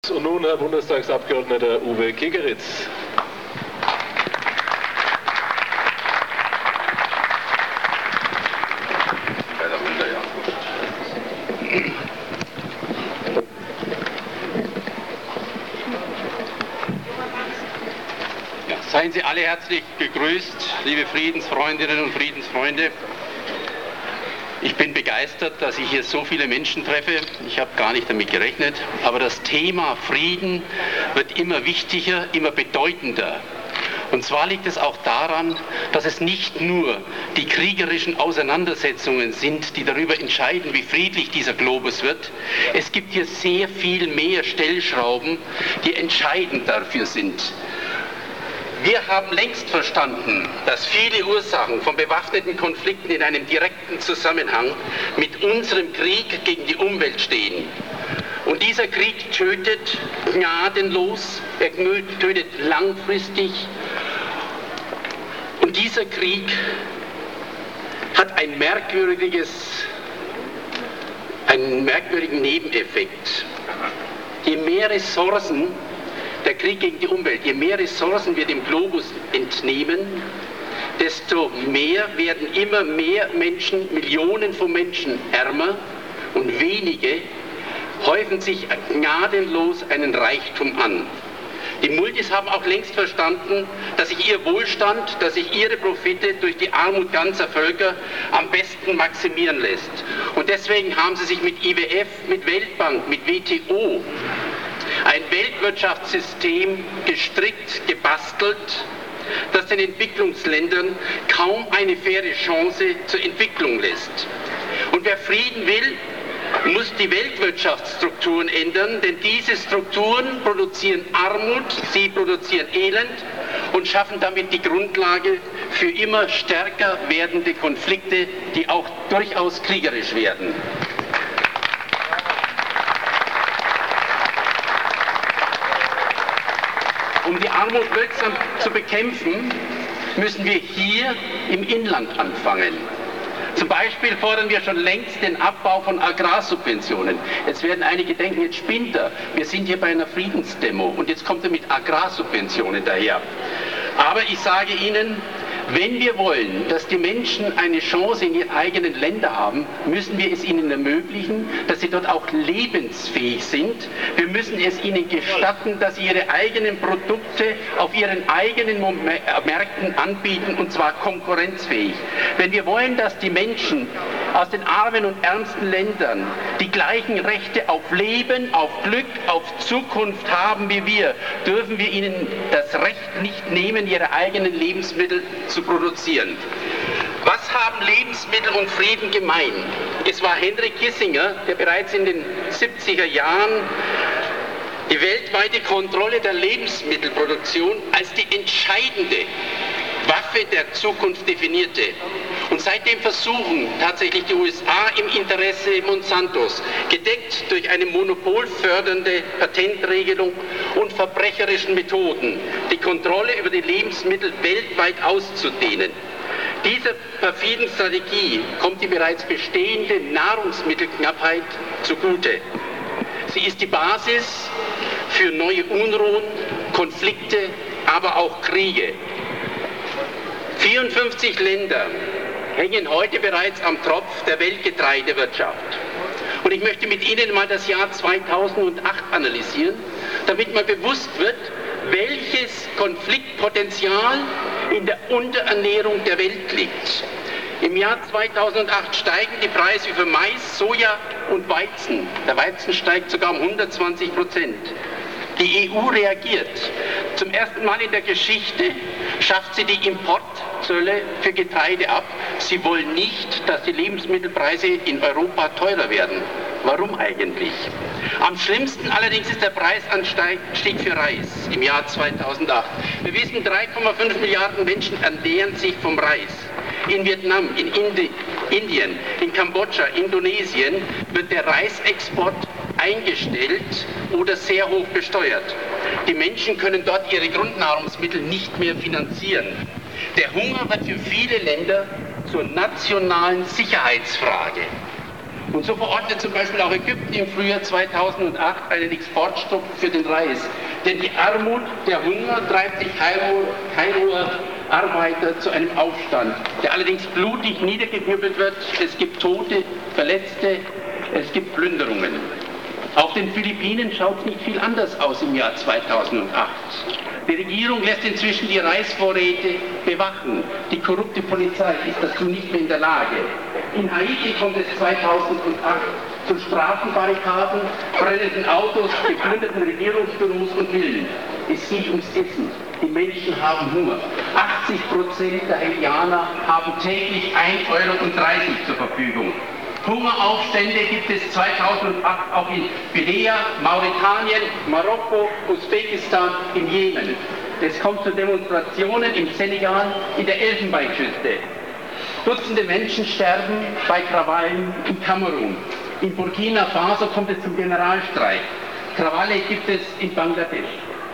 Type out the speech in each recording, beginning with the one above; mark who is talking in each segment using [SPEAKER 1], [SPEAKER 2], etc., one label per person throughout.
[SPEAKER 1] Und nun Herr Bundestagsabgeordneter Uwe Kegeritz.
[SPEAKER 2] Ja, seien Sie alle herzlich gegrüßt, liebe Friedensfreundinnen und Friedensfreunde. Ich bin begeistert, dass ich hier so viele Menschen treffe. Ich habe gar nicht damit gerechnet. Aber das Thema Frieden wird immer wichtiger, immer bedeutender. Und zwar liegt es auch daran, dass es nicht nur die kriegerischen Auseinandersetzungen sind, die darüber entscheiden, wie friedlich dieser Globus wird. Es gibt hier sehr viel mehr Stellschrauben, die entscheidend dafür sind. Wir haben längst verstanden, dass viele Ursachen von bewaffneten Konflikten in einem direkten Zusammenhang mit unserem Krieg gegen die Umwelt stehen. Und dieser Krieg tötet gnadenlos, er tötet langfristig. Und dieser Krieg hat einen merkwürdigen Nebeneffekt. Je mehr Ressourcen der Krieg gegen die Umwelt, je mehr Ressourcen wir dem Globus entnehmen, desto mehr werden immer mehr Menschen, Millionen von Menschen ärmer und wenige häufen sich gnadenlos einen Reichtum an. Die Multis haben auch längst verstanden, dass sich ihr Wohlstand, dass sich ihre Profite durch die Armut ganzer Völker am besten maximieren lässt. Und deswegen haben sie sich mit IWF, mit Weltbank, mit WTO ein Weltwirtschaftssystem gestrickt, gebastelt, das den Entwicklungsländern kaum eine faire Chance zur Entwicklung lässt. Und wer Frieden will, muss die Weltwirtschaftsstrukturen ändern, denn diese Strukturen produzieren Armut, sie produzieren Elend und schaffen damit die Grundlage für immer stärker werdende Konflikte, die auch durchaus kriegerisch werden. Um die Armut wirksam zu bekämpfen, müssen wir hier im Inland anfangen. Zum Beispiel fordern wir schon längst den Abbau von Agrarsubventionen. Jetzt werden einige denken, jetzt spinnt er. Wir sind hier bei einer Friedensdemo und jetzt kommt er mit Agrarsubventionen daher. Aber ich sage Ihnen, wenn wir wollen, dass die Menschen eine Chance in ihren eigenen Ländern haben, müssen wir es ihnen ermöglichen, dass sie dort auch lebensfähig sind. Wir müssen es ihnen gestatten, dass sie ihre eigenen Produkte auf ihren eigenen Märkten anbieten, und zwar konkurrenzfähig. Wenn wir wollen, dass die Menschen aus den armen und ärmsten Ländern die gleichen Rechte auf Leben, auf Glück, auf Zukunft haben wie wir, dürfen wir ihnen das Recht nicht nehmen, ihre eigenen Lebensmittel zu produzieren. Was haben Lebensmittel und Frieden gemein? Es war Henry Kissinger, der bereits in den 70er Jahren die weltweite Kontrolle der Lebensmittelproduktion als die entscheidende Waffe der Zukunft definierte. Und seitdem versuchen tatsächlich die USA im Interesse Monsantos, gedeckt durch eine monopolfördernde Patentregelung und verbrecherischen Methoden, die Kontrolle über die Lebensmittel weltweit auszudehnen. Dieser perfiden Strategie kommt die bereits bestehende Nahrungsmittelknappheit zugute. Sie ist die Basis für neue Unruhen, Konflikte, aber auch Kriege. 54 Länder hängen heute bereits am Tropf der Weltgetreidewirtschaft. Und ich möchte mit Ihnen mal das Jahr 2008 analysieren, damit mal bewusst wird, welches Konfliktpotenzial in der Unterernährung der Welt liegt. Im Jahr 2008 steigen die Preise für Mais, Soja und Weizen. Der Weizen steigt sogar um 120%. Die EU reagiert. Zum ersten Mal in der Geschichte schafft sie die Importzölle für Getreide ab. Sie wollen nicht, dass die Lebensmittelpreise in Europa teurer werden. Warum eigentlich? Am schlimmsten allerdings ist der Preisanstieg für Reis im Jahr 2008. Wir wissen, 3,5 Milliarden Menschen ernähren sich vom Reis. In Vietnam, in Indien, in Kambodscha, Indonesien wird der Reisexport eingestellt oder sehr hoch besteuert. Die Menschen können dort ihre Grundnahrungsmittel nicht mehr finanzieren. Der Hunger wird für viele Länder zur nationalen Sicherheitsfrage. Und so verordnet zum Beispiel auch Ägypten im Frühjahr 2008 einen Exportstopp für den Reis. Denn die Armut, der Hunger treibt die Kairoer Arbeiter zu einem Aufstand, der allerdings blutig niedergeknüppelt wird. Es gibt Tote, Verletzte, es gibt Plünderungen. Auf den Philippinen schaut es nicht viel anders aus im Jahr 2008. Die Regierung lässt inzwischen die Reisvorräte bewachen. Die korrupte Polizei ist dazu nicht mehr in der Lage. In Haiti kommt es 2008 zu Strafenbarrikaden, brennenden Autos, geplünderten Regierungsbüros und Villen. Es geht ums Essen. Die Menschen haben Hunger. 80% der Haitianer haben täglich 1,30 € zur Verfügung. Hungeraufstände gibt es 2008 auch in Guinea, Mauretanien, Marokko, Usbekistan, in Jemen. Es kommt zu Demonstrationen im Senegal, in der Elfenbeinküste. Dutzende Menschen sterben bei Krawallen in Kamerun. In Burkina Faso kommt es zum Generalstreik. Krawalle gibt es in Bangladesch.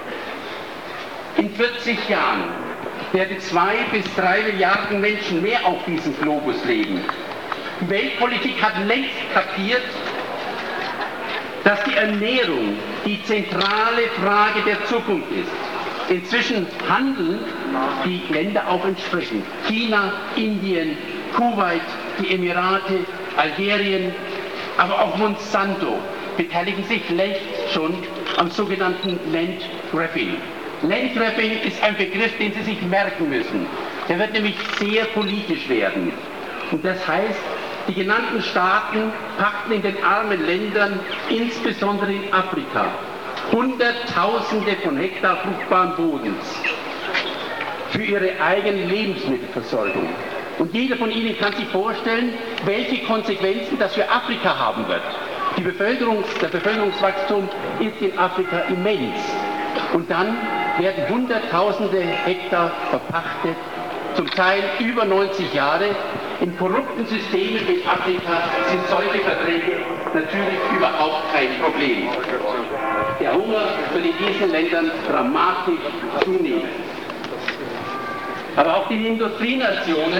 [SPEAKER 2] In 40 Jahren werden 2 bis 3 Milliarden Menschen mehr auf diesem Globus leben. Die Weltpolitik hat längst kapiert, dass die Ernährung die zentrale Frage der Zukunft ist. Inzwischen handeln die Länder auch entsprechend. China, Indien, Kuwait, die Emirate, Algerien, aber auch Monsanto beteiligen sich längst schon am sogenannten Landgrabbing. Landgrabbing ist ein Begriff, den Sie sich merken müssen. Der wird nämlich sehr politisch werden. Und das heißt, die genannten Staaten packten in den armen Ländern, insbesondere in Afrika, Hunderttausende von Hektar fruchtbaren Bodens für ihre eigene Lebensmittelversorgung. Und jeder von Ihnen kann sich vorstellen, welche Konsequenzen das für Afrika haben wird. Der Bevölkerungswachstum ist in Afrika immens. Und dann werden Hunderttausende Hektar verpachtet, zum Teil über 90 Jahre. In korrupten Systemen in Afrika sind solche Verträge natürlich überhaupt kein Problem. Der Hunger wird in diesen Ländern dramatisch zunehmen. Aber auch den Industrienationen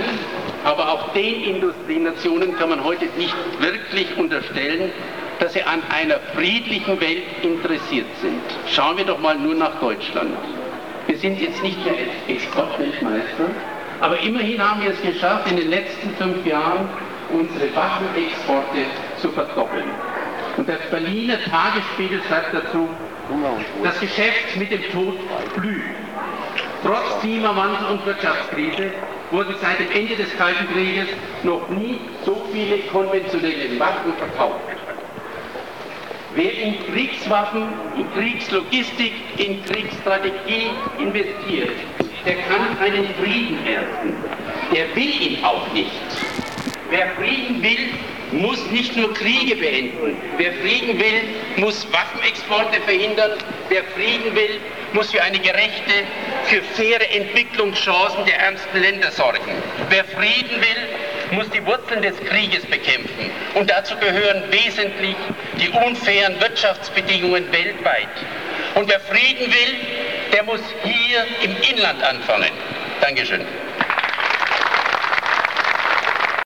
[SPEAKER 2] kann man heute nicht wirklich unterstellen, dass sie an einer friedlichen Welt interessiert sind. Schauen wir doch mal nur nach Deutschland. Wir sind jetzt nicht der Exportweltmeister, aber immerhin haben wir es geschafft, in den letzten 5 Jahren unsere Waffenexporte zu verdoppeln. Und der Berliner Tagesspiegel sagt dazu, das Geschäft mit dem Tod blüht. Trotz Klimawandel und Wirtschaftskrise wurden seit dem Ende des Kalten Krieges noch nie so viele konventionelle Waffen verkauft. Wer in Kriegswaffen, in Kriegslogistik, in Kriegsstrategie investiert, der kann einen Frieden ernten. Der will ihn auch nicht. Wer Frieden will, muss nicht nur Kriege beenden. Wer Frieden will, muss Waffenexporte verhindern. Wer Frieden will, muss für eine gerechte, für faire Entwicklungschancen der ärmsten Länder sorgen. Wer Frieden will, muss die Wurzeln des Krieges bekämpfen. Und dazu gehören wesentlich die unfairen Wirtschaftsbedingungen weltweit. Und wer Frieden will, der muss hier im Inland anfangen. Dankeschön.